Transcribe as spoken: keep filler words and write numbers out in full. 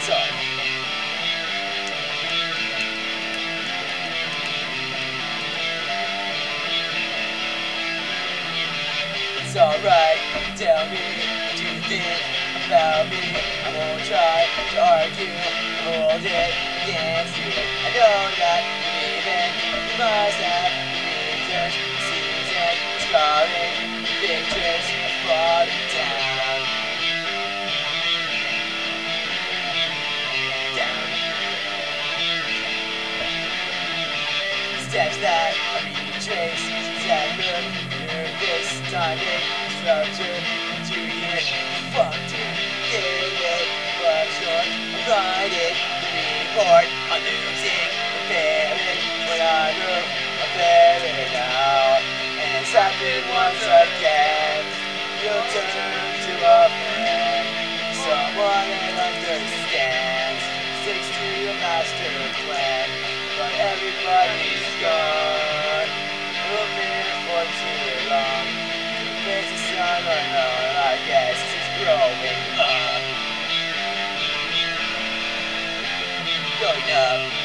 Sorry. It's alright, tell me what you think about me. I won't try to argue, hold it against you. I know that you even you must have reasons, season, scarring pictures of falling down. Down. Steps that I retrace, September, nervous timing, structure, to hear, fuck to get it, but short, I'm riding the report, I'm losing, repairing, when I move, I'm bearing out, and it's happened once again, you'll turn to a friend, someone that understands, sticks to your master plan, but everybody's gone, we've been for too long. There's a sun unknown, I guess it's growing up. Growing up.